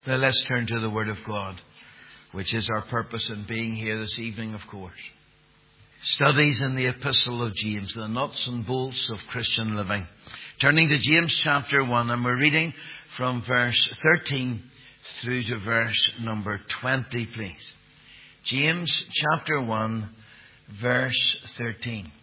Now let's turn to the Word of God, which is our purpose in being here this evening, of course. Studies in the Epistle of James, the nuts and bolts of Christian living. Turning to James chapter 1, and we're reading from verse 13 through to verse number 20, please. James chapter 1, verse 13.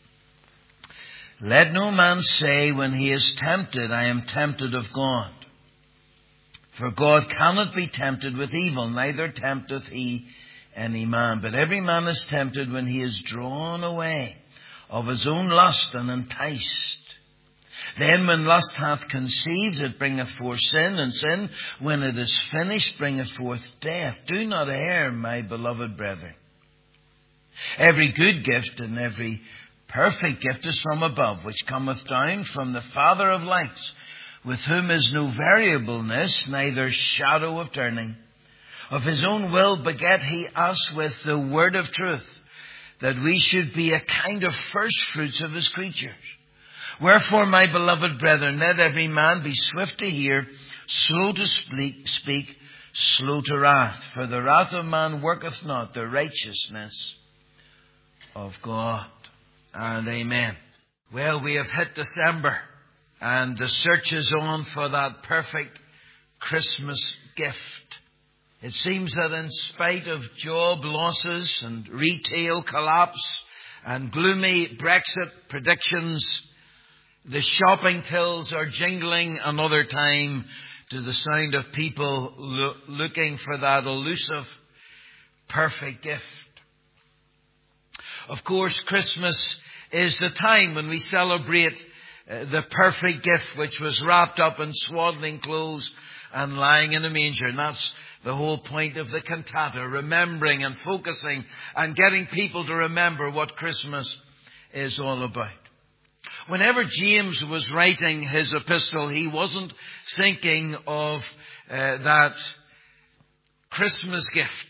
Let no man say when he is tempted, I am tempted of God. For God cannot be tempted with evil, neither tempteth he any man. But every man is tempted when he is drawn away of his own lust and enticed. Then when lust hath conceived, it bringeth forth sin, and sin, when it is finished, bringeth forth death. Do not err, my beloved brethren. Every good gift and every perfect gift is from above, which cometh down from the Father of lights, with whom is no variableness, neither shadow of turning. Of his own will begat he us with the word of truth, that we should be a kind of first fruits of his creatures. Wherefore, my beloved brethren, let every man be swift to hear, slow to speak, slow to wrath. For the wrath of man worketh not the righteousness of God. And amen. Well, we have hit December, and the search is on for that perfect Christmas gift. It seems that in spite of job losses and retail collapse and gloomy Brexit predictions, the shopping tills are jingling another time to the sound of people looking for that elusive perfect gift. Of course, Christmas is the time when we celebrate the perfect gift which was wrapped up in swaddling clothes and lying in a manger. And that's the whole point of the cantata, remembering and focusing and getting people to remember what Christmas is all about. Whenever James was writing his epistle, he wasn't thinking of that Christmas gift.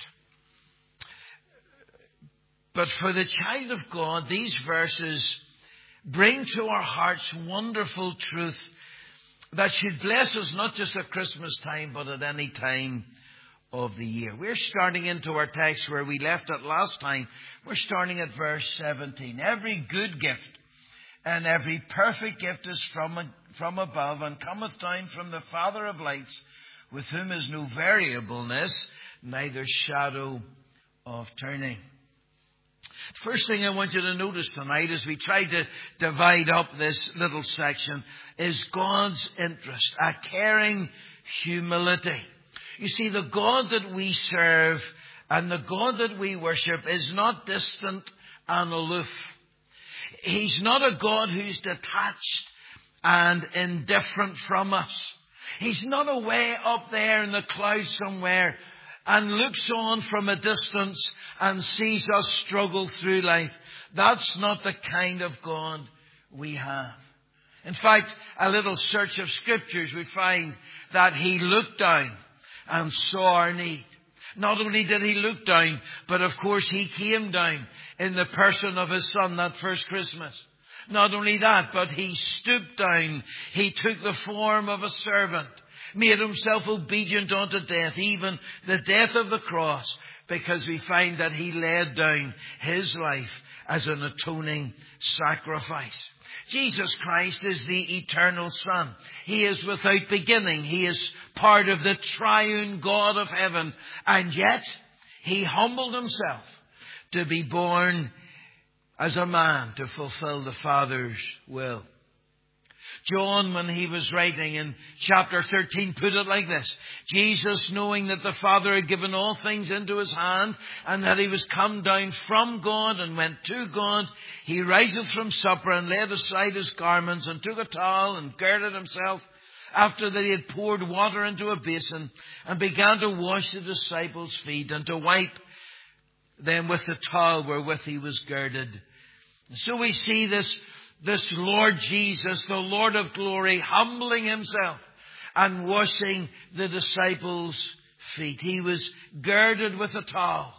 But for the child of God, these verses bring to our hearts wonderful truth that should bless us not just at Christmas time, but at any time of the year. We're starting into our text where we left it last time. We're starting at verse 17. Every good gift and every perfect gift is from above, and cometh down from the Father of lights, with whom is no variableness, neither shadow of turning. First thing I want you to notice tonight as we try to divide up this little section is God's interest, a caring humility. You see, the God that we serve and the God that we worship is not distant and aloof. He's not a God who's detached and indifferent from us. He's not away up there in the clouds somewhere and looks on from a distance and sees us struggle through life. That's not the kind of God we have. In fact, a little search of scriptures would find that he looked down and saw our need. Not only did he look down, but of course he came down in the person of his Son that first Christmas. Not only that, but he stooped down. He took the form of a servant, made himself obedient unto death, even the death of the cross, because we find that he laid down his life as an atoning sacrifice. Jesus Christ is the eternal Son. He is without beginning. He is part of the triune God of heaven. And yet, he humbled himself to be born as a man to fulfill the Father's will. John, when he was writing in chapter 13, put it like this. Jesus, knowing that the Father had given all things into his hand, and that he was come down from God and went to God, he riseth from supper and laid aside his garments and took a towel and girded himself, after that he had poured water into a basin, and began to wash the disciples' feet and to wipe them with the towel wherewith he was girded. So we see this Lord Jesus, the Lord of glory, humbling himself and washing the disciples' feet. He was girded with a towel.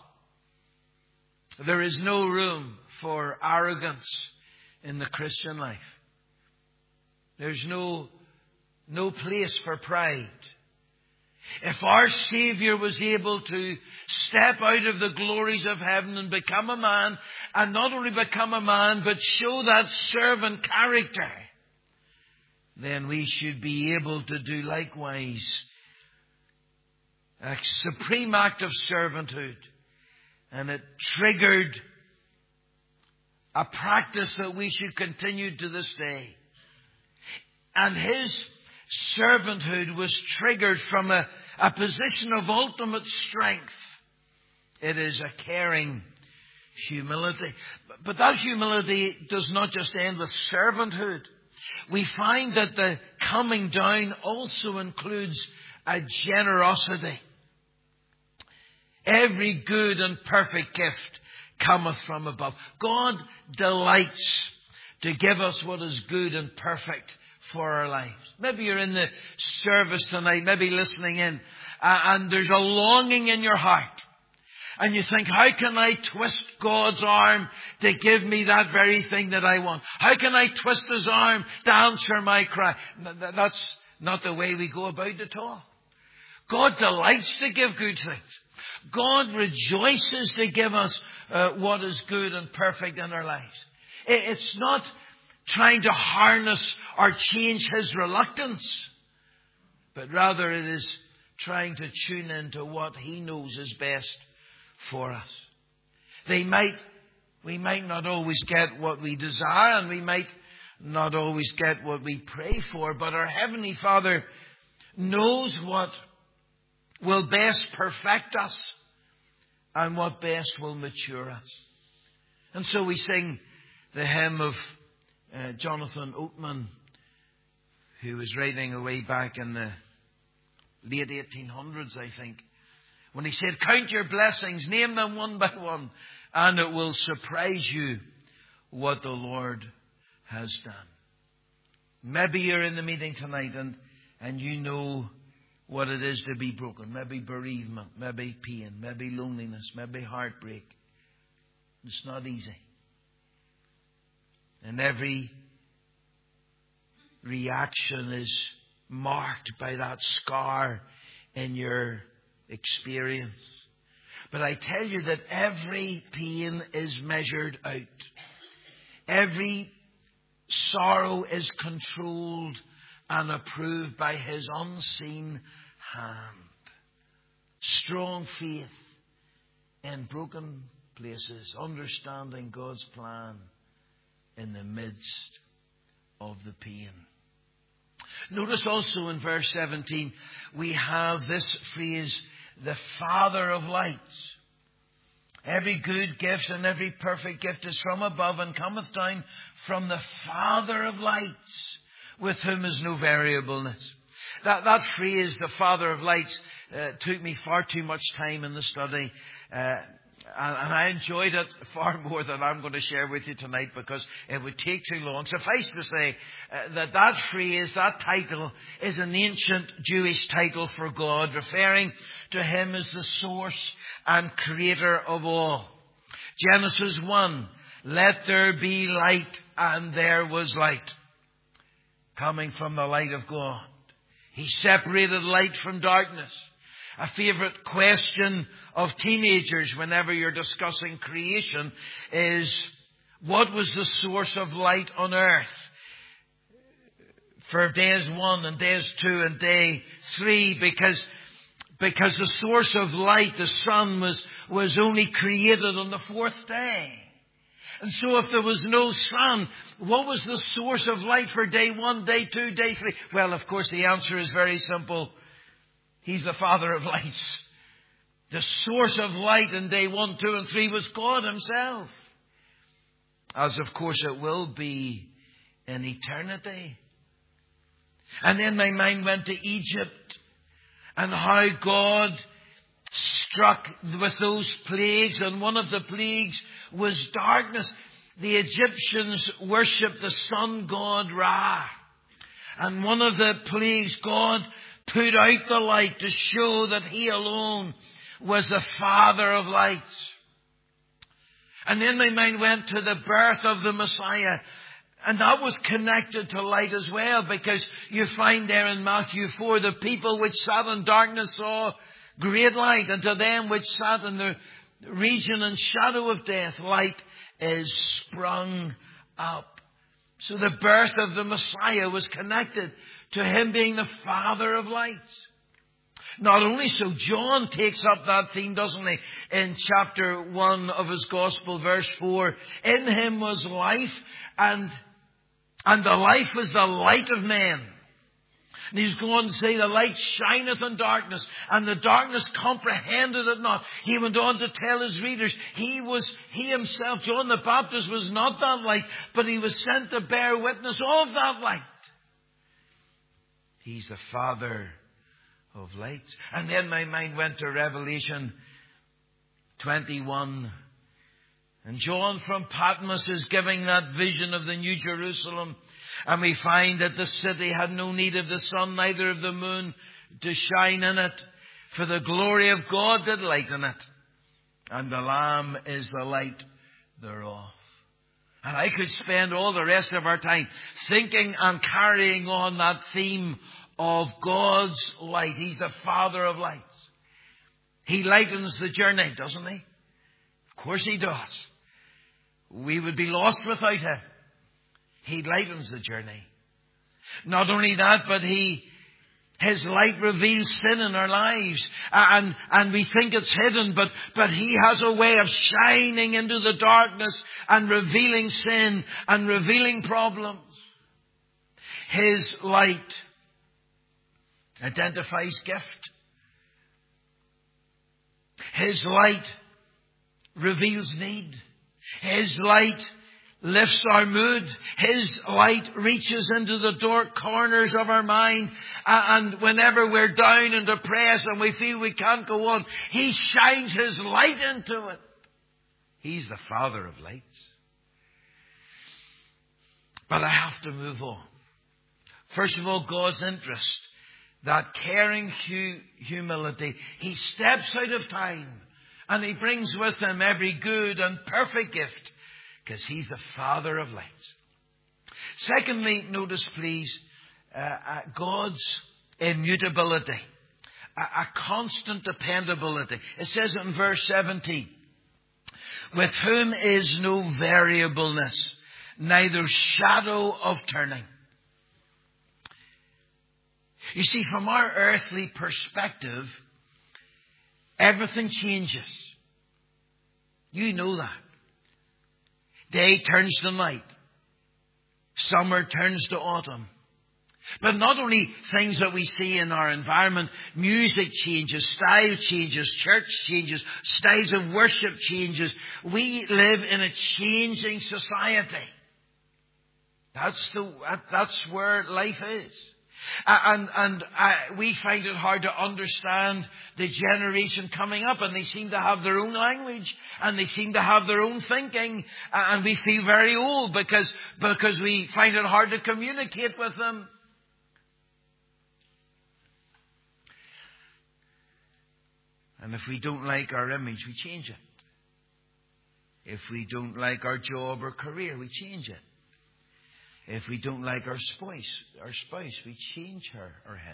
There is no room for arrogance in the Christian life. There's no place for pride. If our Savior was able to step out of the glories of heaven and become a man, and not only become a man, but show that servant character, then we should be able to do likewise. A supreme act of servanthood. And it triggered a practice that we should continue to this day. And his servanthood was triggered from a position of ultimate strength. It is a caring humility. But that humility does not just end with servanthood. We find that the coming down also includes a generosity. Every good and perfect gift cometh from above. God delights to give us what is good and perfect for our lives. Maybe you're in the service tonight, maybe listening in, and there's a longing in your heart. And you think, how can I twist God's arm to give me that very thing that I want? How can I twist His arm to answer my cry? That's not the way we go about it at all. God delights to give good things. God rejoices to give us what is good and perfect in our lives. It's not trying to harness or change His reluctance, but rather it is trying to tune into what He knows is best for us. We might not always get what we desire, and we might not always get what we pray for, but our Heavenly Father knows what will best perfect us and what best will mature us. And so we sing the hymn of Jonathan Oatman, who was writing away back in the late 1800s, I think, when he said, count your blessings, name them one by one, and it will surprise you what the Lord has done. Maybe you're in the meeting tonight and you know what it is to be broken. Maybe bereavement, maybe pain, maybe loneliness, maybe heartbreak. It's not easy. And every reaction is marked by that scar in your experience. But I tell you that every pain is measured out. Every sorrow is controlled and approved by His unseen hand. Strong faith in broken places, understanding God's plan in the midst of the pain. Notice also in verse 17, we have this phrase, the Father of lights. Every good gift and every perfect gift is from above and cometh down from the Father of lights, with whom is no variableness. That phrase, the Father of lights, took me far too much time in the study. And I enjoyed it far more than I'm going to share with you tonight, because it would take too long. Suffice to say that phrase, that title, is an ancient Jewish title for God, referring to Him as the source and creator of all. Genesis 1, let there be light, and there was light. Coming from the light of God. He separated light from darkness. A favourite question of teenagers whenever you're discussing creation is, what was the source of light on earth for days 1 and days 2 and day 3? Because the source of light, the sun, was only created on the 4th day. And so if there was no sun, what was the source of light for day 1, day 2, day 3? Well, of course, the answer is very simple. He's the Father of lights. The source of light in day 1, 2, and 3 was God Himself. As of course it will be in eternity. And then my mind went to Egypt and how God struck with those plagues, and one of the plagues was darkness. The Egyptians worshipped the sun god Ra. And one of the plagues, God put out the light to show that He alone was the Father of lights. And then my mind went to the birth of the Messiah. And that was connected to light as well, because you find there in Matthew 4, the people which sat in darkness saw great light, and to them which sat in the region and shadow of death, light is sprung up. So the birth of the Messiah was connected to him being the Father of lights. Not only so, John takes up that theme, doesn't he? In chapter 1 of his Gospel, verse 4. In him was life, and the life was the light of men. And he's going to say, the light shineth in darkness, and the darkness comprehended it not. He went on to tell his readers, he himself, John the Baptist, was not that light, but he was sent to bear witness of that light. He's the Father of lights. And then my mind went to Revelation 21. And John from Patmos is giving that vision of the New Jerusalem. And we find that the city had no need of the sun, neither of the moon, to shine in it. For the glory of God did lighten it. And the Lamb is the light thereof. And I could spend all the rest of our time thinking and carrying on that theme of God's light. He's the Father of lights. He lightens the journey, doesn't he? Of course he does. We would be lost without him. He lightens the journey. Not only that, but his light reveals sin in our lives. And we think it's hidden, but he has a way of shining into the darkness and revealing sin and revealing problems. His light identifies gift. His light reveals need. His light lifts our mood. His light reaches into the dark corners of our mind. And whenever we're down and depressed and we feel we can't go on, he shines his light into it. He's the Father of lights. But I have to move on. First of all, God's interest. That caring humility. He steps out of time and he brings with him every good and perfect gift, because he's the Father of lights. Secondly, notice please, God's immutability. A constant dependability. It says in verse 17, with whom is no variableness, neither shadow of turning. You see, from our earthly perspective, everything changes. You know that. Day turns to night. Summer turns to autumn. But not only things that we see in our environment, music changes, style changes, church changes, styles of worship changes. We live in a changing society. That's where life is. And we find it hard to understand the generation coming up, and they seem to have their own language and they seem to have their own thinking, and we feel very old because we find it hard to communicate with them. And if we don't like our image, we change it. If we don't like our job or career, we change it. If we don't like our spouse, we change her or him.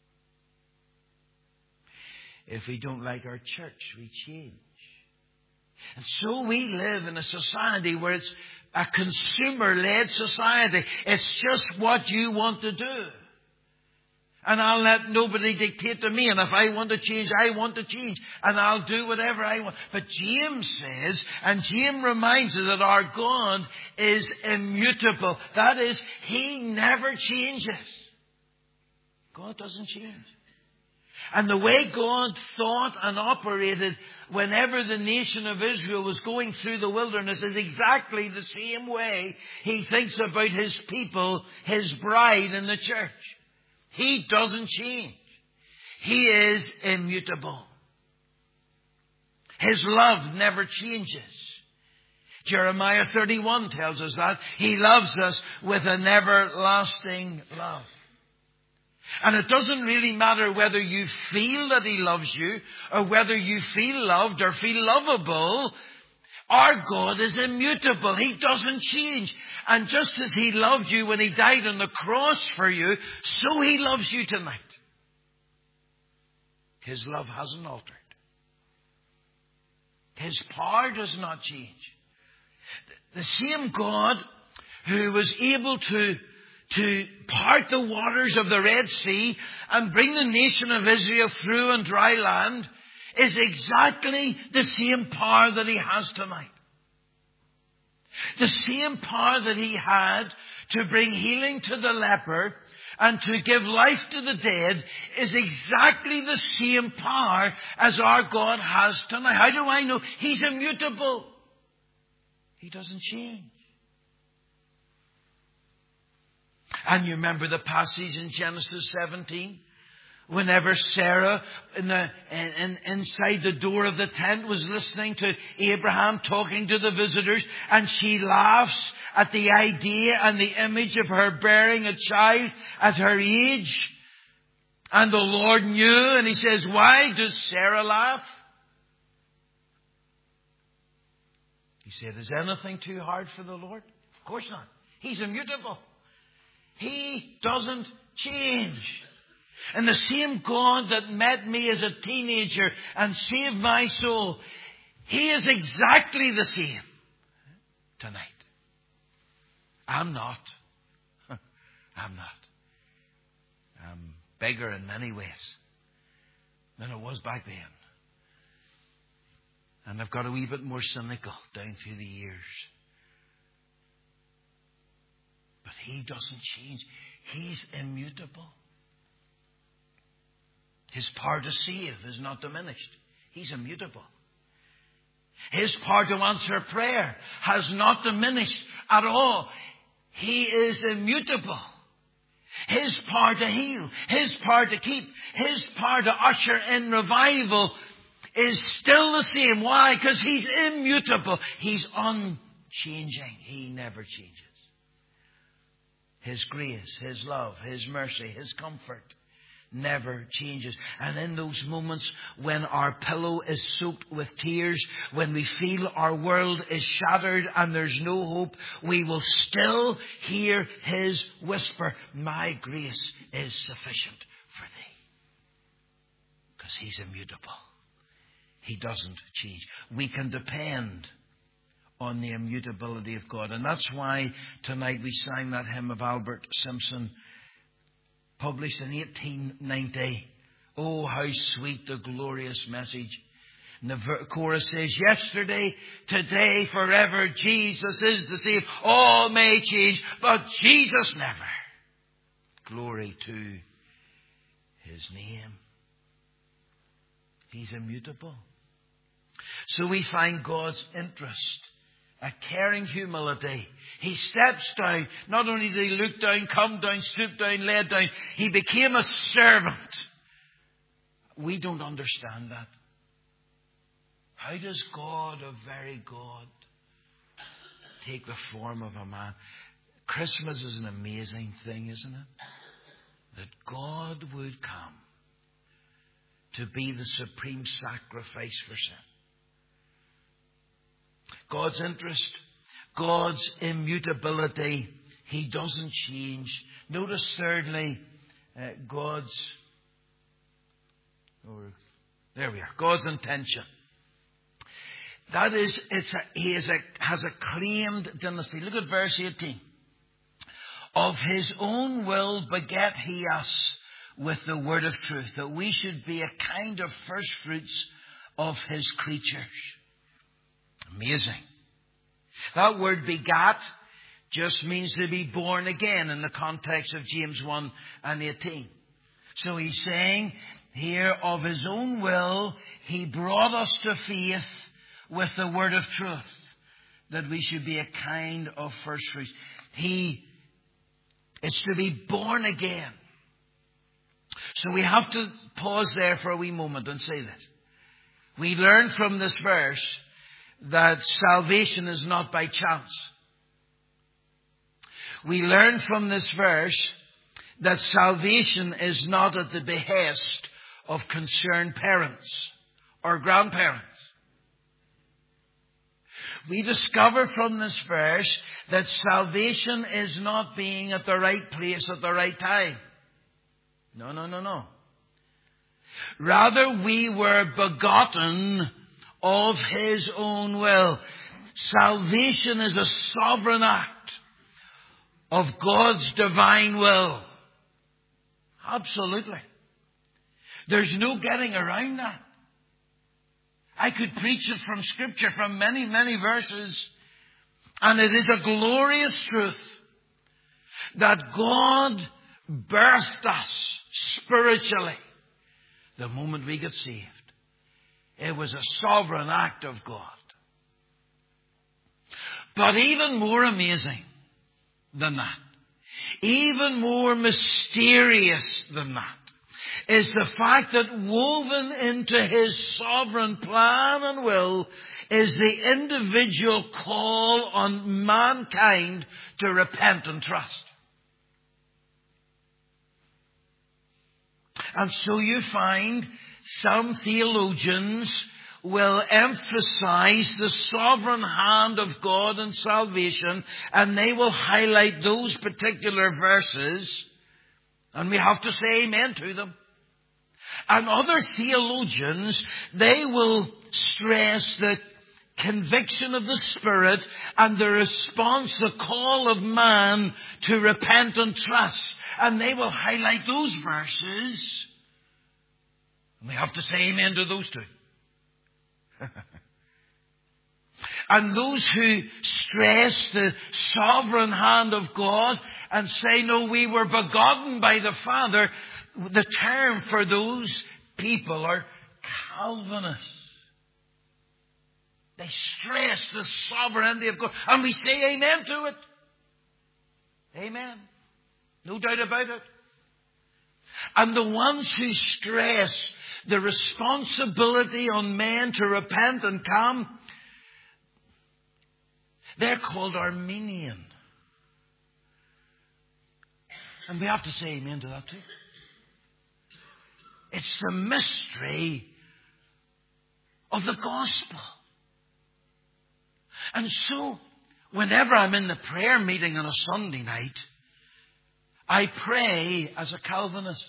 If we don't like our church, we change. And so we live in a society where it's a consumer-led society. It's just what you want to do. And I'll let nobody dictate to me. And if I want to change, I want to change. And I'll do whatever I want. But James says, and James reminds us that our God is immutable. That is, he never changes. God doesn't change. And the way God thought and operated whenever the nation of Israel was going through the wilderness is exactly the same way he thinks about his people, his bride in the church. He doesn't change. He is immutable. His love never changes. Jeremiah 31 tells us that. He loves us with an everlasting love. And it doesn't really matter whether you feel that he loves you or whether you feel loved or feel lovable. Our God is immutable. He doesn't change. And just as He loved you when He died on the cross for you, so He loves you tonight. His love hasn't altered. His power does not change. The same God who was able to part the waters of the Red Sea and bring the nation of Israel through on dry land is exactly the same power that He has tonight. The same power that He had to bring healing to the leper and to give life to the dead is exactly the same power as our God has tonight. How do I know? He's immutable. He doesn't change. And you remember the passage in Genesis 17? Whenever Sarah inside the door of the tent was listening to Abraham talking to the visitors, and she laughs at the idea and the image of her bearing a child at her age. And the Lord knew, and He says, why does Sarah laugh? He said, is anything too hard for the Lord? Of course not. He's immutable. He doesn't change. And the same God that met me as a teenager and saved my soul, He is exactly the same tonight. I'm not. I'm not. I'm bigger in many ways than I was back then. And I've got a wee bit more cynical down through the years. But He doesn't change. He's immutable. His power to save is not diminished. He's immutable. His power to answer prayer has not diminished at all. He is immutable. His power to heal, His power to keep, His power to usher in revival is still the same. Why? Because He's immutable. He's unchanging. He never changes. His grace, His love, His mercy, His comfort never changes. And in those moments when our pillow is soaked with tears, when we feel our world is shattered and there's no hope, we will still hear His whisper, my grace is sufficient for thee. Because He's immutable. He doesn't change. We can depend on the immutability of God. And that's why tonight we sang that hymn of Albert Simpson, published in 1890. Oh, how sweet the glorious message. And the chorus says, yesterday, today, forever, Jesus is the same. All may change, but Jesus never. Glory to His name. He's immutable. So we find God's interest, a caring humility. He steps down. Not only did He look down, come down, stoop down, lay down. He became a servant. We don't understand that. How does God, a very God, take the form of a man? Christmas is an amazing thing, isn't it? That God would come to be the supreme sacrifice for sin. God's interest, God's immutability, He doesn't change. Notice thirdly, God's intention. That is, He has a claimed dynasty. Look at verse 18. Of His own will beget He us with the word of truth, that we should be a kind of first fruits of His creatures. Amazing. That word begat just means to be born again in the context of James 1 and 18. So He's saying here, of His own will, He brought us to faith with the word of truth, that we should be a kind of first fruits. It's to be born again. So we have to pause there for a wee moment and say this. We learn from this verse that salvation is not by chance. We learn from this verse that salvation is not at the behest of concerned parents or grandparents. we discover from this verse that salvation is not being at the right place at the right time. No. Rather, we were begotten of His own will. Salvation is a sovereign act of God's divine will. Absolutely. There's no getting around that. I could preach it from Scripture, from many, many verses. And it is a glorious truth that God birthed us spiritually the moment we got saved. It was a sovereign act of God. But even more amazing than that, even more mysterious than that, is the fact that woven into His sovereign plan and will is the individual call on mankind to repent and trust. And so you find some theologians will emphasize the sovereign hand of God in salvation, and they will highlight those particular verses, and we have to say amen to them. And other theologians, they will stress the conviction of the Spirit and the response, the call of man to repent and trust. And they will highlight those verses. And we have to say amen to those two. And those who stress the sovereign hand of God and say, no, we were begotten by the Father, the term for those people are Calvinists. They stress the sovereignty of God. And we say amen to it. Amen. No doubt about it. And the ones who stress the responsibility on men to repent and come, they're called Arminian. And we have to say amen to that too. It's the mystery of the gospel. And so, whenever I'm in the prayer meeting on a Sunday night, I pray as a Calvinist.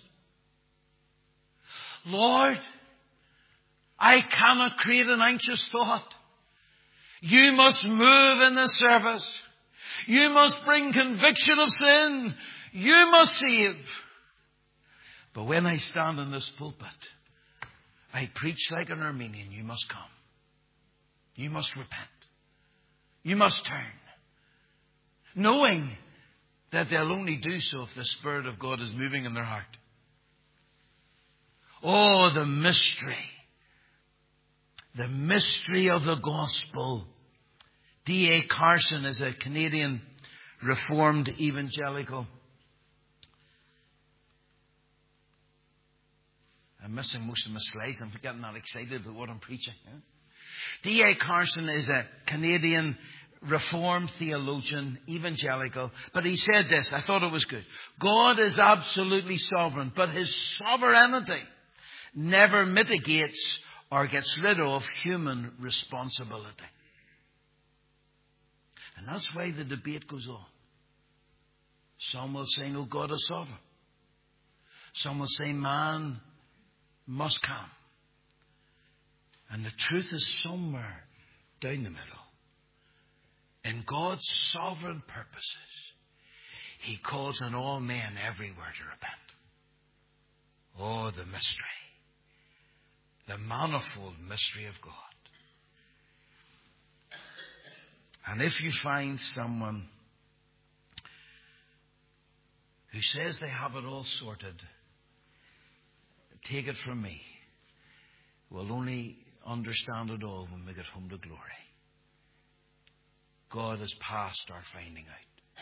Lord, I cannot create an anxious thought. You must move in this service. You must bring conviction of sin. You must save. But when I stand in this pulpit, I preach like an Arminian. You must come. You must repent. You must turn. Knowing that they'll only do so if the Spirit of God is moving in their heart. Oh, the mystery. The mystery of the gospel. D.A. Carson is a Canadian Reformed evangelical. I'm missing most of my slides. I'm getting not excited about what I'm preaching. D.A. Carson is a Canadian Reformed theologian, evangelical. But he said this. I thought it was good. God is absolutely sovereign, but His sovereignty never mitigates or gets rid of human responsibility. And that's why the debate goes on. Some will say, no, God is sovereign. Some will say, man must come. And the truth is somewhere down the middle. In God's sovereign purposes, He calls on all men everywhere to repent. Oh, the mystery. The manifold mystery of God. And if you find someone who says they have it all sorted, take it from me. We'll only understand it all when we get home to glory. God is past our finding out.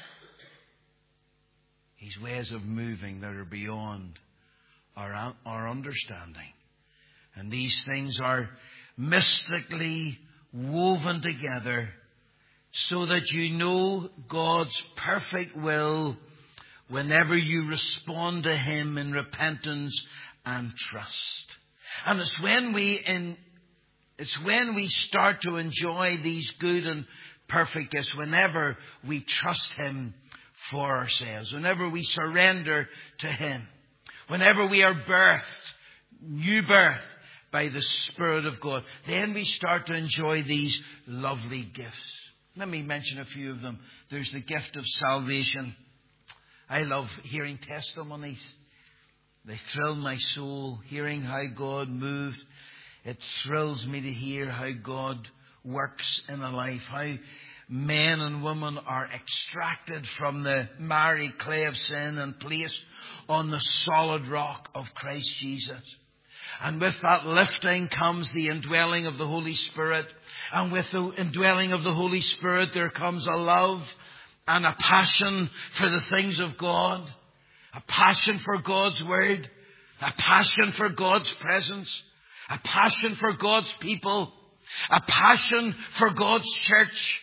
His ways of moving that are beyond our understanding. And these things are mystically woven together so that you know God's perfect will whenever you respond to Him in repentance and trust. And it's when we It's when we start to enjoy these good and perfect gifts, whenever we trust Him for ourselves, whenever we surrender to Him, whenever we are birthed, new birth, by the Spirit of God, then we start to enjoy these lovely gifts. Let me mention a few of them. There's the gift of salvation. I love hearing testimonies. They thrill my soul, hearing how God moved. It thrills me to hear how God works in a life, how men and women are extracted from the miry clay of sin and placed on the solid rock of Christ Jesus. And with that lifting comes the indwelling of the Holy Spirit. And with the indwelling of the Holy Spirit there comes a love and a passion for the things of God. A passion for God's Word. A passion for God's presence. A passion for God's people. A passion for God's church.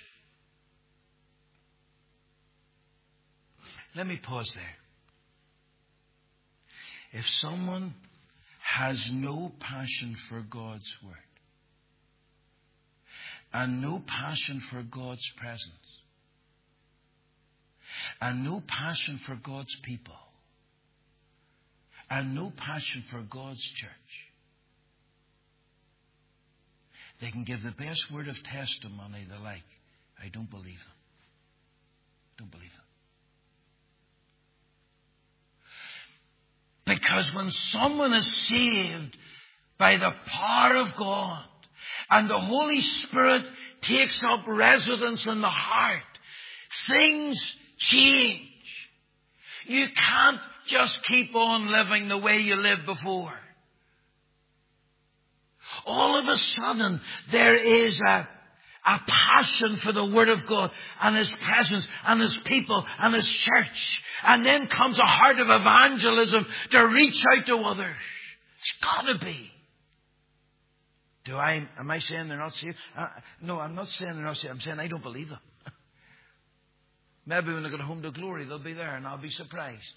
Let me pause there. If someone has no passion for God's Word and no passion for God's presence and no passion for God's people and no passion for God's church, they can give the best word of testimony they like. I don't believe them. Don't believe them. Because when someone is saved by the power of God and the Holy Spirit takes up residence in the heart, things change. You can't just keep on living the way you lived before. All of a sudden, there is a passion for the Word of God and His presence and His people and His church. And then comes a heart of evangelism to reach out to others. It's got to be. Am I saying they're not saved? No, I'm not saying they're not saved. I'm saying I don't believe them. Maybe when they get home to glory, they'll be there and I'll be surprised.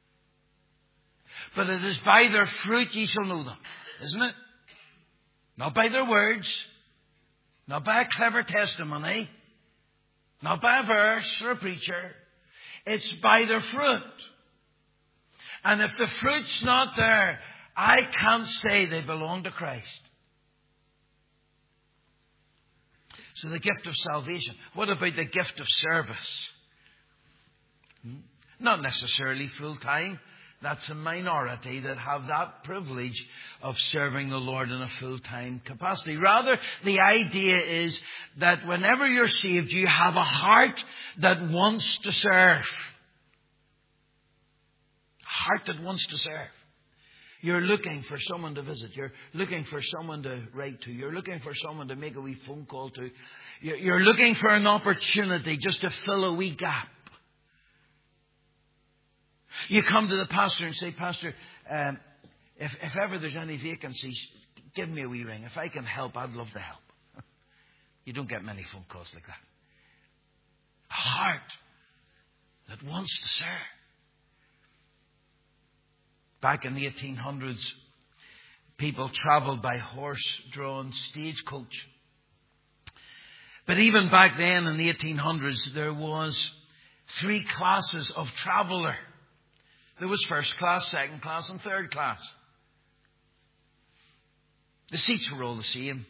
But it is by their fruit ye shall know them. Isn't it? Not by their words. Not by a clever testimony. Not by a verse or a preacher. It's by their fruit. And if the fruit's not there, I can't say they belong to Christ. So the gift of salvation. What about the gift of service? Not necessarily full time. That's a minority that have that privilege of serving the Lord in a full-time capacity. Rather, the idea is that whenever you're saved, you have a heart that wants to serve. A heart that wants to serve. You're looking for someone to visit. You're looking for someone to write to. You're looking for someone to make a wee phone call to. You're looking for an opportunity just to fill a wee gap. You come to the pastor and say, Pastor, if ever there's any vacancies, give me a wee ring. If I can help, I'd love to help. You don't get many phone calls like that. A heart that wants to serve. Back in the 1800s, people travelled by horse-drawn stagecoach. But even back then in the 1800s, there was 3 classes of traveller. There was first class, second class, and third class. The seats were all the same.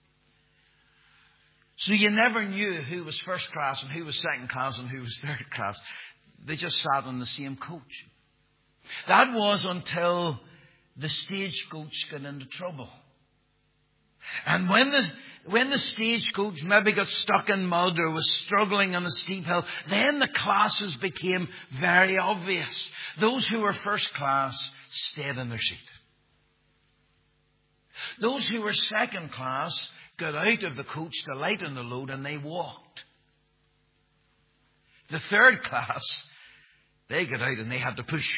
So you never knew who was first class and who was second class and who was third class. They just sat on the same coach. That was until the stagecoach got into trouble. And when the stagecoach maybe got stuck in mud or was struggling on a steep hill, then the classes became very obvious. Those who were first class stayed in their seat. Those who were second class got out of the coach to lighten the load and they walked. The third class, they got out and they had to push.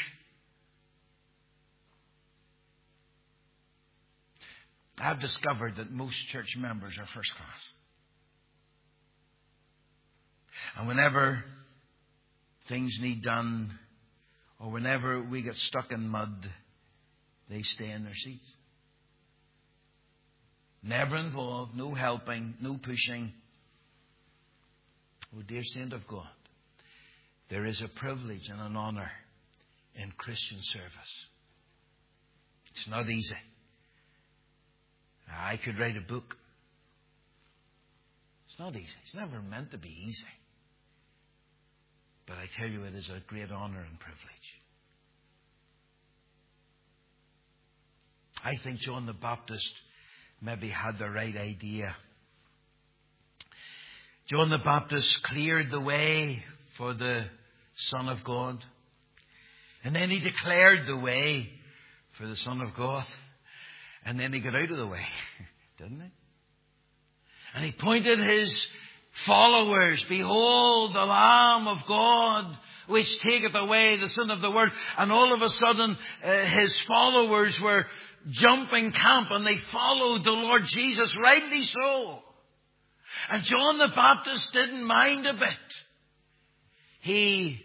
I've discovered that most church members are first class. And whenever things need done, or whenever we get stuck in mud, they stay in their seats. Never involved, no helping, no pushing. Oh, dear saint of God, there is a privilege and an honour in Christian service. It's not easy. I could write a book. It's not easy. It's never meant to be easy. But I tell you, it is a great honour and privilege. I think John the Baptist maybe had the right idea. John the Baptist cleared the way for the Son of God. And then he declared the way for the Son of God. And then he got out of the way, didn't he? And he pointed his followers, behold the Lamb of God, which taketh away the sin of the world. And all of a sudden, his followers were jumping camp and they followed the Lord Jesus, rightly so. And John the Baptist didn't mind a bit. He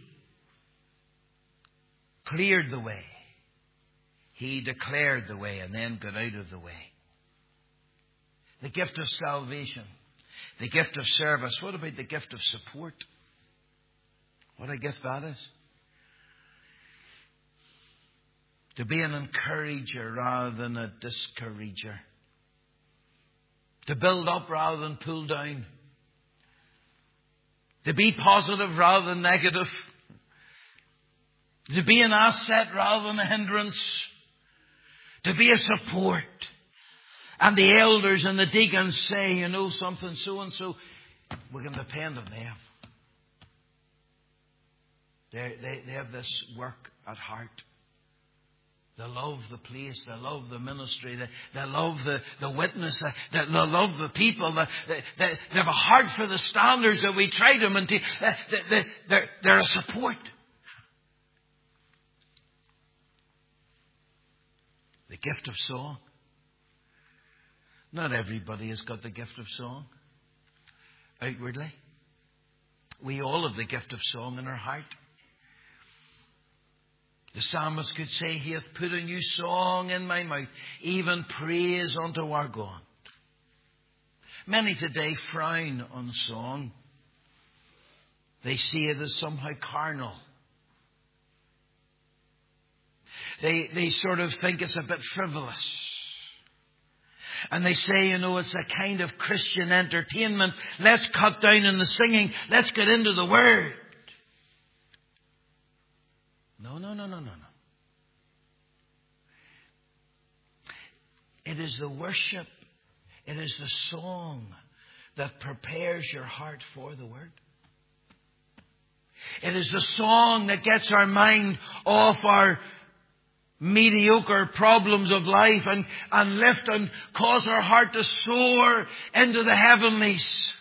cleared the way. He declared the way and then got out of the way. The gift of salvation. The gift of service. What about the gift of support? What a gift that is. To be an encourager rather than a discourager. To build up rather than pull down. To be positive rather than negative. To be an asset rather than a hindrance. To be a support. And the elders and the deacons say, you know something, so and so, we can depend on them. They have this work at heart. They love the place. They love the ministry. They love the witness. They love the people. They have a heart for the standards that we try to maintain. They're a support. The gift of song. Not everybody has got the gift of song outwardly. We all have the gift of song in our heart. The psalmist could say, He hath put a new song in my mouth, even praise unto our God. Many today frown on song. They see it as somehow carnal. They sort of think it's a bit frivolous. And they say, you know, it's a kind of Christian entertainment. Let's cut down in the singing. Let's get into the Word. No. It is the worship. It is the song that prepares your heart for the Word. It is the song that gets our mind off our mediocre problems of life and lift and cause our heart to soar into the heavenlies.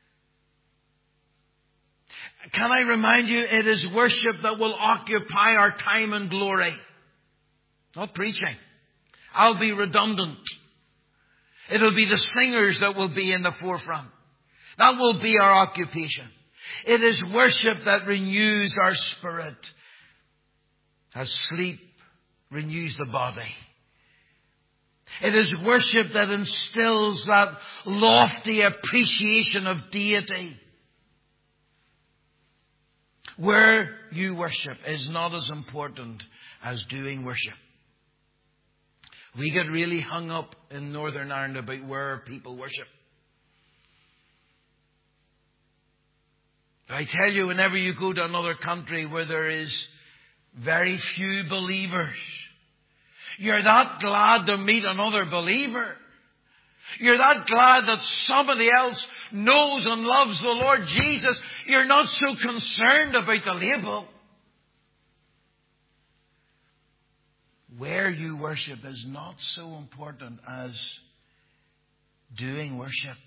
Can I remind you, it is worship that will occupy our time and glory. Not preaching. I'll be redundant. It'll be the singers that will be in the forefront. That will be our occupation. It is worship that renews our spirit as sleep renews the body. It is worship that instills that lofty appreciation of deity. Where you worship is not as important as doing worship. We get really hung up in Northern Ireland about where people worship. I tell you, whenever you go to another country where there is very few believers, you're that glad to meet another believer. You're that glad that somebody else knows and loves the Lord Jesus. You're not so concerned about the label. Where you worship is not so important as doing worship.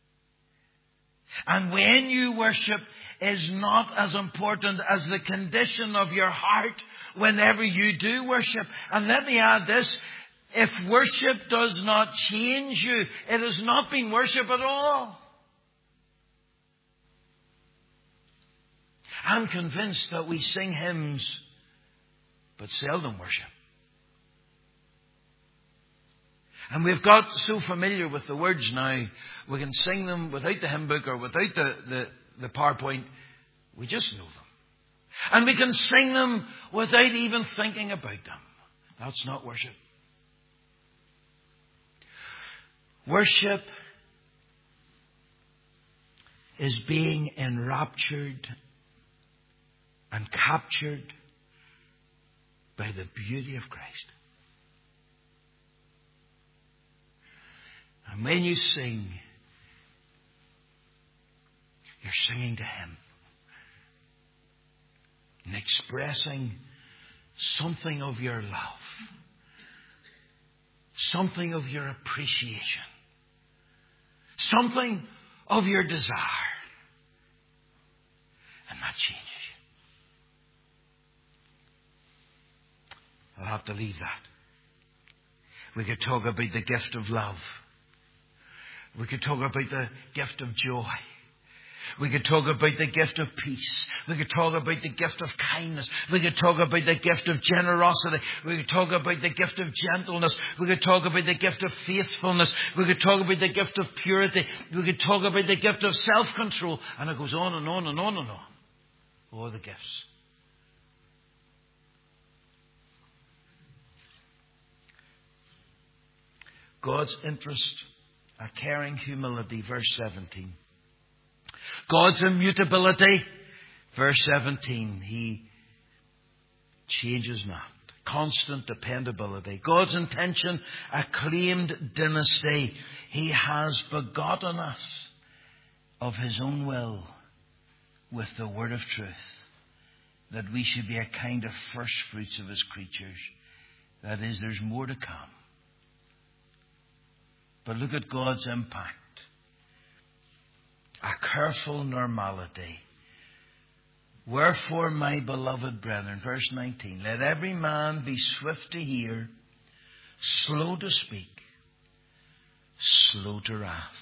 And when you worship is not as important as the condition of your heart whenever you do worship. And let me add this. If worship does not change you, it has not been worship at all. I'm convinced that we sing hymns, but seldom worship. And we've got so familiar with the words now, we can sing them without the hymn book or without the PowerPoint. We just know them. And we can sing them without even thinking about them. That's not worship. Worship is being enraptured and captured by the beauty of Christ. And when you sing, you're singing to Him and expressing something of your love, something of your appreciation, something of your desire. And that changes you. I'll have to leave that. We could talk about the gift of love. We could talk about the gift of joy. We could talk about the gift of peace. We could talk about the gift of kindness. We could talk about the gift of generosity. We could talk about the gift of gentleness. We could talk about the gift of faithfulness. We could talk about the gift of purity. We could talk about the gift of self-control. And it goes on and on and on and on. All the gifts. God's interest, a caring humility, verse 17. God's immutability, verse 17. He changes not. Constant dependability. God's intention, a claimed dynasty. He has begotten us of His own will with the word of truth, that we should be a kind of first fruits of His creatures. That is, there's more to come. But look at God's impact. A careful normality. Wherefore, my beloved brethren, verse 19, let every man be swift to hear, slow to speak, slow to wrath.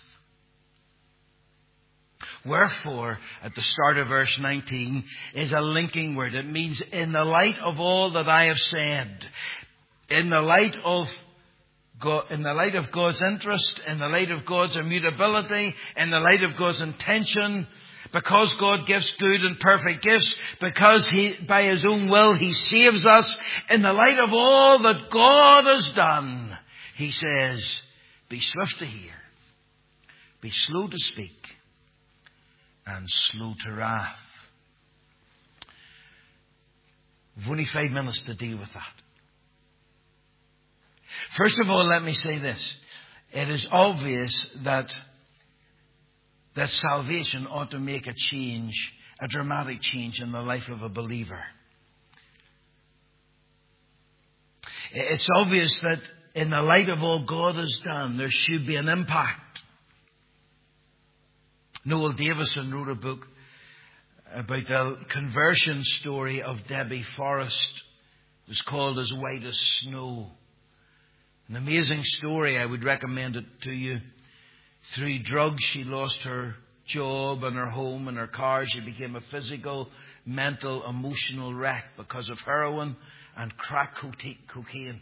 Wherefore, at the start of verse 19, is a linking word. It means in the light of all that I have said, in the light of God's interest, in the light of God's immutability, in the light of God's intention, because God gives good and perfect gifts, because by His own will He saves us, in the light of all that God has done, He says, be swift to hear, be slow to speak, and slow to wrath. We've only 5 minutes to deal with that. First of all, let me say this. It is obvious that salvation ought to make a change, a dramatic change in the life of a believer. It's obvious that in the light of all God has done, there should be an impact. Noel Davison wrote a book about the conversion story of Debbie Forrest. It was called As White as Snow. An amazing story. I would recommend it to you. Through drugs, she lost her job and her home and her car. She became a physical, mental, emotional wreck because of heroin and crack cocaine.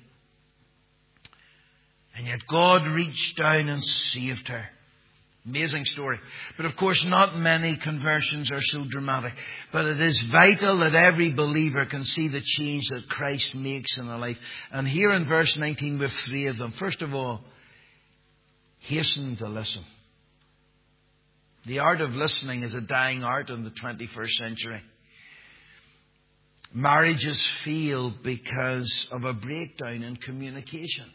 And yet God reached down and saved her. Amazing story. But of course, not many conversions are so dramatic. But it is vital that every believer can see the change that Christ makes in their life. And here in verse 19, we have 3 of them. First of all, hasten to listen. The art of listening is a dying art in the 21st century. Marriages fail because of a breakdown in communication.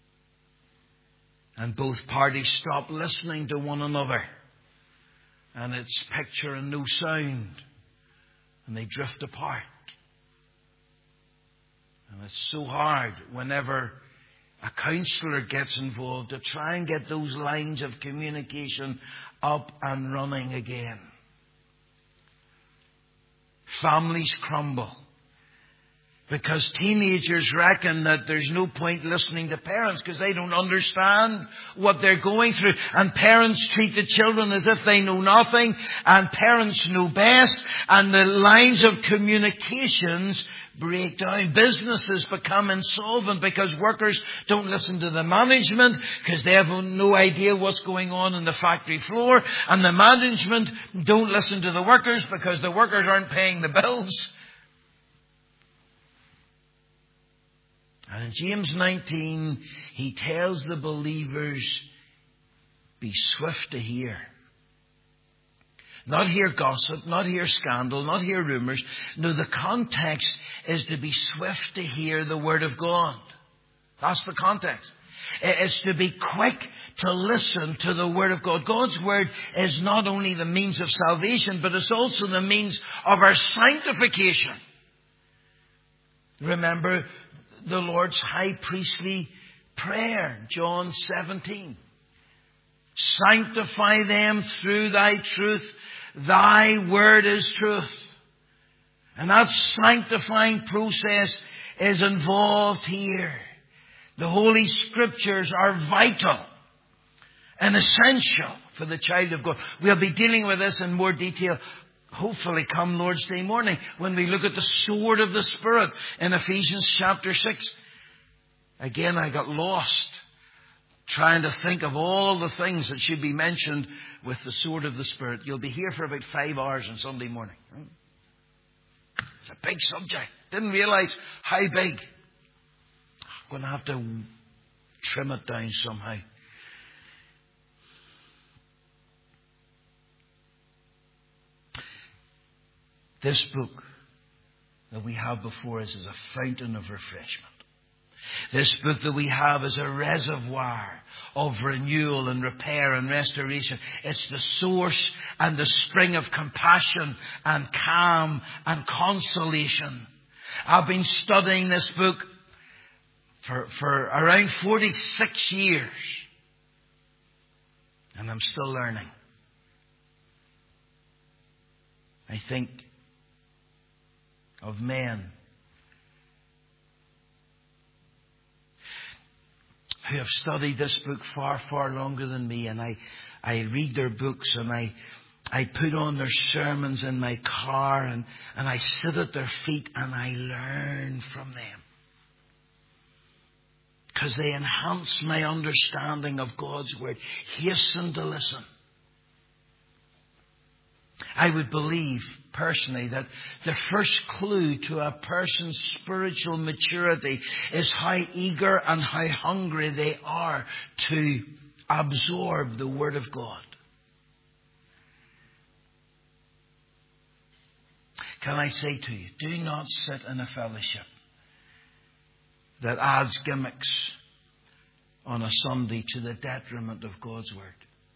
And both parties stop listening to one another. And it's picture and no sound. And they drift apart. And it's so hard whenever a counsellor gets involved to try and get those lines of communication up and running again. Families crumble. Because teenagers reckon that there's no point listening to parents because they don't understand what they're going through. And parents treat the children as if they know nothing. And parents know best. And the lines of communications break down. Businesses become insolvent because workers don't listen to the management because they have no idea what's going on the factory floor. And the management don't listen to the workers because the workers aren't paying the bills. And in James 19, he tells the believers, be swift to hear. Not hear gossip, not hear scandal, not hear rumours. No, the context is to be swift to hear the Word of God. That's the context. It's to be quick to listen to the Word of God. God's Word is not only the means of salvation, but it's also the means of our sanctification. Remember the Lord's high priestly prayer, John 17. Sanctify them through thy truth. Thy word is truth. And that sanctifying process is involved here. The Holy Scriptures are vital and essential for the child of God. We'll be dealing with this in more detail, hopefully come Lord's Day morning, when we look at the sword of the Spirit in Ephesians chapter 6. Again, I got lost trying to think of all the things that should be mentioned with the sword of the Spirit. You'll be here for about 5 hours on Sunday morning. It's a big subject. Didn't realize how big. I'm going to have to trim it down somehow. This book that we have before us is a fountain of refreshment. This book that we have is a reservoir of renewal and repair and restoration. It's the source and the spring of compassion and calm and consolation. I've been studying this book for around 46 years. And I'm still learning. I think of men who have studied this book far, far longer than me, and I read their books and I put on their sermons in my car and I sit at their feet and I learn from them. Because they enhance my understanding of God's Word. Hasten to listen. I would believe, personally, that the first clue to a person's spiritual maturity is how eager and how hungry they are to absorb the Word of God. Can I say to you, do not sit in a fellowship that adds gimmicks on a Sunday to the detriment of God's Word.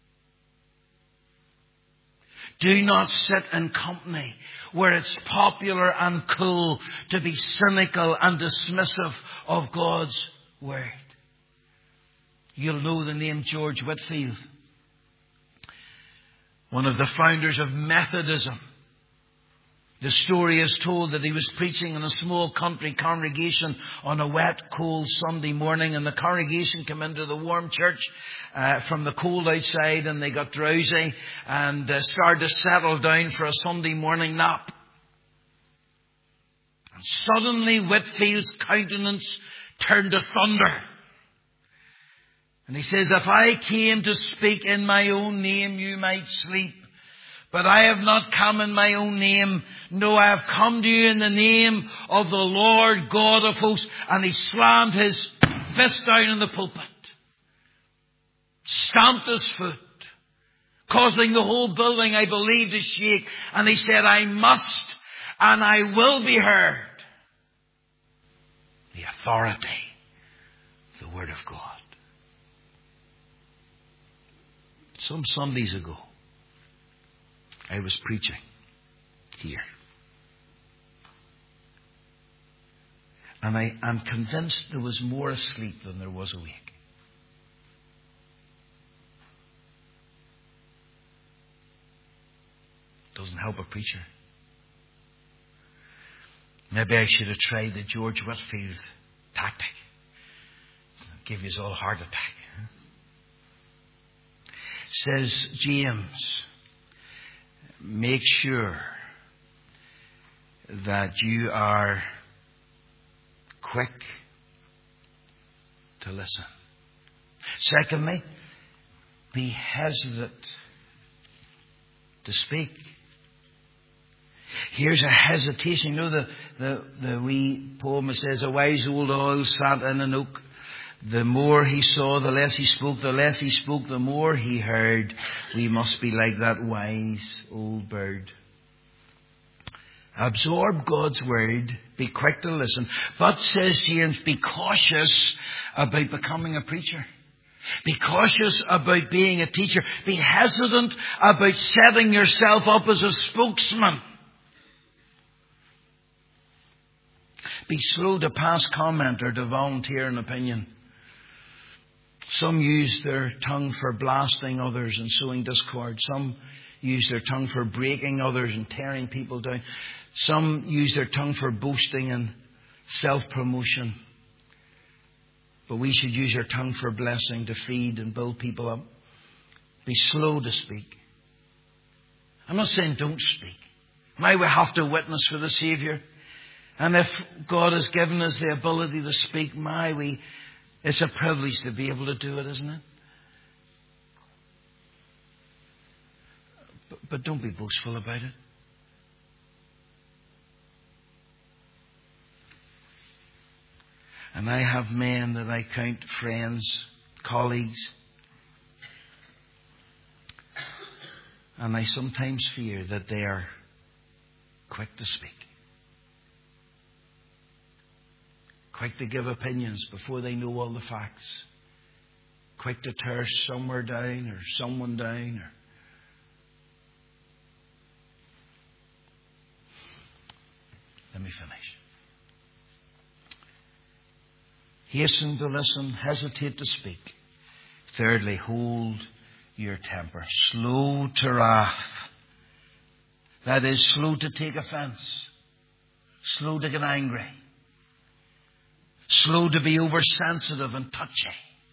Do not sit in company where it's popular and cool to be cynical and dismissive of God's Word. You'll know the name George Whitefield, one of the founders of Methodism. The story is told that he was preaching in a small country congregation on a wet, cold Sunday morning, and the congregation came into the warm church from the cold outside, and they got drowsy and started to settle down for a Sunday morning nap. And suddenly Whitefield's countenance turned to thunder. And he says, "If I came to speak in my own name, you might sleep. But I have not come in my own name. No, I have come to you in the name of the Lord God of hosts." And he slammed his fist down in the pulpit, stamped his foot, causing the whole building, I believe, to shake. And he said, "I must and I will be heard." The authority of the Word of God. Some Sundays ago, I was preaching here. And I'm convinced there was more asleep than there was awake. Doesn't help a preacher. Maybe I should have tried the George Whitfield tactic. Give you all a heart attack. Says James, make sure that you are quick to listen. Secondly, be hesitant to speak. Here's a hesitation. You know the wee poem that says, a wise old owl sat in an oak. The more he saw, the less he spoke. The less he spoke, the more he heard. We must be like that wise old bird. Absorb God's word. Be quick to listen. But, says James, be cautious about becoming a preacher. Be cautious about being a teacher. Be hesitant about setting yourself up as a spokesman. Be slow to pass comment or to volunteer an opinion. Some use their tongue for blasting others and sowing discord. Some use their tongue for breaking others and tearing people down. Some use their tongue for boasting and self-promotion. But we should use our tongue for blessing, to feed and build people up. Be slow to speak. I'm not saying don't speak. Now we have to witness for the Saviour. And if God has given us the ability to speak, it's a privilege to be able to do it, isn't it? But don't be boastful about it. And I have men that I count friends, colleagues. And I sometimes fear that they are quick to speak. Quick to give opinions before they know all the facts. Quick to tear somewhere down or someone down. Let me finish. Hasten to listen, hesitate to speak. Thirdly, hold your temper. Slow to wrath. That is, slow to take offence. Slow to get angry. Slow to be oversensitive and touchy.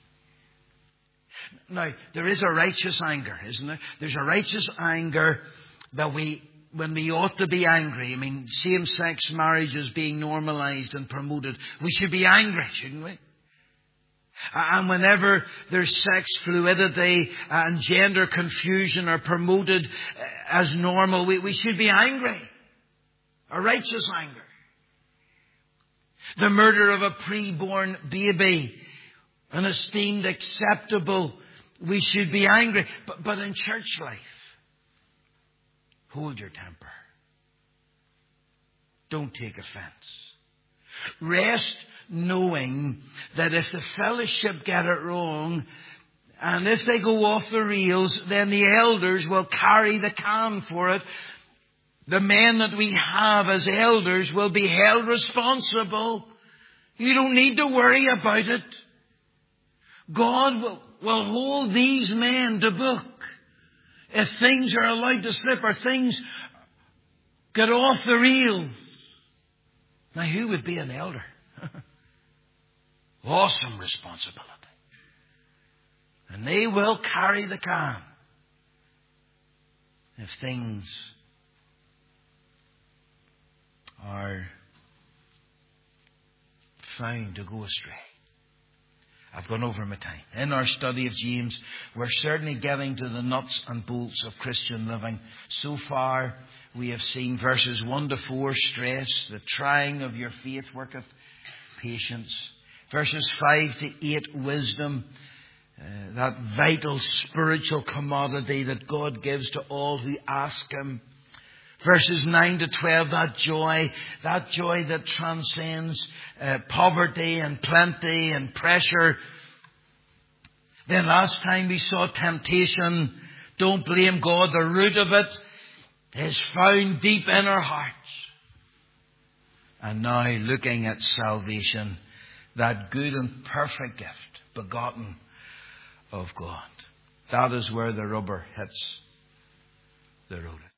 Now, there is a righteous anger, isn't there? There's a righteous anger that when we ought to be angry. I mean, same-sex marriage is being normalized and promoted. We should be angry, shouldn't we? And whenever there's sex fluidity and gender confusion are promoted as normal, we should be angry. A righteous anger. The murder of a pre-born baby, and esteemed acceptable, we should be angry. But in church life, hold your temper. Don't take offence. Rest knowing that if the fellowship get it wrong, and if they go off the rails, then the elders will carry the can for it. The men that we have as elders will be held responsible. You don't need to worry about it. God will hold these men to book. If things are allowed to slip or things get off the rails. Now, who would be an elder? Awesome responsibility. And they will carry the can if things are found to go astray. I've gone over my time. In our study of James, we're certainly getting to the nuts and bolts of Christian living. So far, we have seen verses 1 to 4, stress, the trying of your faith worketh patience. Verses 5 to 8, wisdom, that vital spiritual commodity that God gives to all who ask Him. Verses 9 to 12, that joy that transcends poverty and plenty and pressure. Then last time we saw temptation. Don't blame God. The root of it is found deep in our hearts. And now looking at salvation, that good and perfect gift begotten of God. That is where the rubber hits the road.